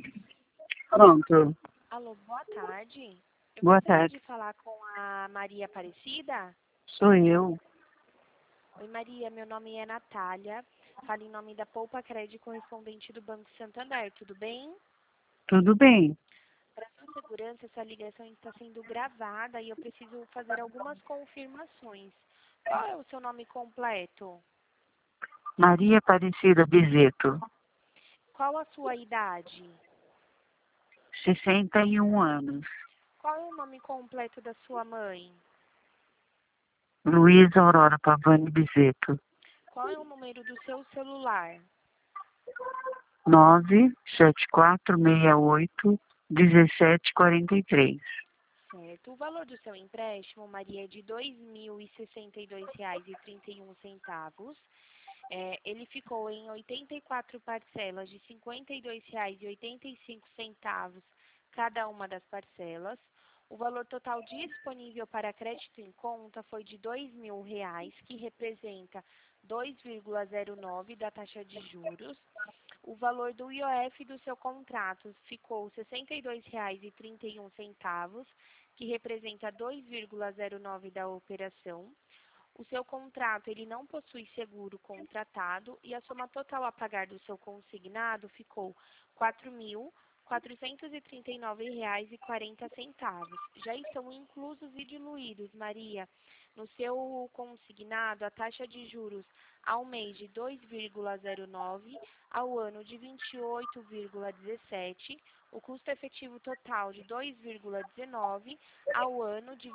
Pronto. Alô, boa tarde. Eu Boa gostaria tarde. de falar com a Maria Aparecida. Sou eu. Oi, Maria, meu nome é Natália. Falo em nome da Poupa Crédito correspondente do Banco Santander, tudo bem? Tudo bem? Para sua segurança, essa ligação está sendo gravada e eu preciso fazer algumas confirmações. Qual é o seu nome completo? Maria Aparecida Bizeto, Qual a sua idade? 61 anos. Qual é o nome completo da sua mãe? Luísa Aurora Pavani Bizeto, Qual é o número do seu celular? 97468-1743. Certo. O valor do seu empréstimo, Maria, é de R$ 2.062,31. Ele ficou em 84 parcelas de R$ 52,85 cada uma das parcelas. O valor total disponível para crédito em conta foi de R$ 2.000, que representa 2,09 da taxa de juros. O valor do IOF do seu contrato ficou R$ 62,31, que representa 2,09 da operação. O seu contrato ele não possui seguro contratado e a soma total a pagar do seu consignado ficou R$ 4.439,40. Já estão inclusos e diluídos, Maria, no seu consignado a taxa de juros ao mês de 2,09, ao ano de 28,17, o custo efetivo total de 2,19, ao ano de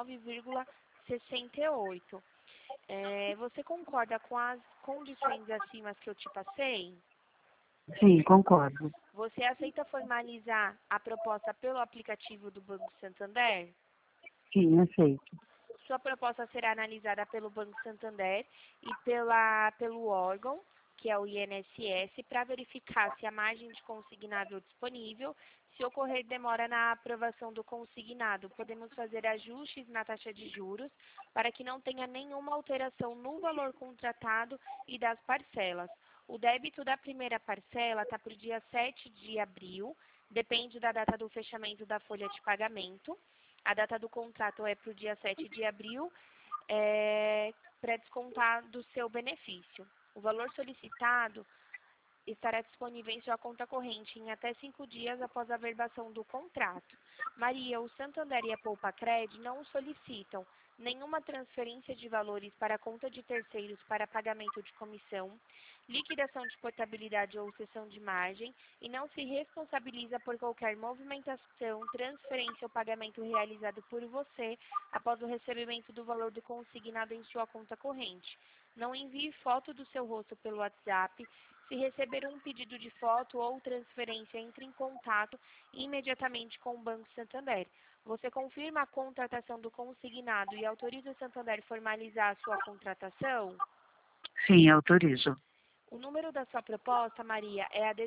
29,68. Você concorda com as condições acima que eu te passei? Sim, concordo. Você aceita formalizar a proposta pelo aplicativo do Banco Santander? Sim, aceito. Sua proposta será analisada pelo Banco Santander e pelo órgão, que é o INSS, para verificar se a margem de consignado disponível. Se ocorrer demora na aprovação do consignado, podemos fazer ajustes na taxa de juros para que não tenha nenhuma alteração no valor contratado e das parcelas. O débito da primeira parcela está para o dia 7 de abril, depende da data do fechamento da folha de pagamento. A data do contrato é para o dia 7 de abril, para descontar do seu benefício. O valor solicitado estará disponível em sua conta corrente em até 5 dias após a verbação do contrato. Maria, o Santander e a Poupa Cred não solicitam nenhuma transferência de valores para a conta de terceiros para pagamento de comissão, liquidação de portabilidade ou cessão de margem e não se responsabiliza por qualquer movimentação, transferência ou pagamento realizado por você após o recebimento do valor do consignado em sua conta corrente. Não envie foto do seu rosto pelo WhatsApp. Se receber um pedido de foto ou transferência, entre em contato imediatamente com o Banco Santander. Você confirma a contratação do consignado e autoriza o Santander formalizar a sua contratação? Sim, autorizo. O número da sua proposta, Maria, é a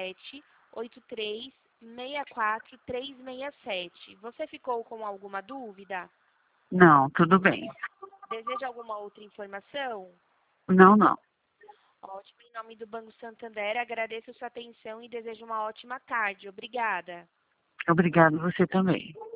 178364 367. Você ficou com alguma dúvida? Não, tudo bem. Deseja alguma outra informação? Não, não. Ótimo. Em nome do Banco Santander, agradeço sua atenção e desejo uma ótima tarde. Obrigada. Obrigado, você também.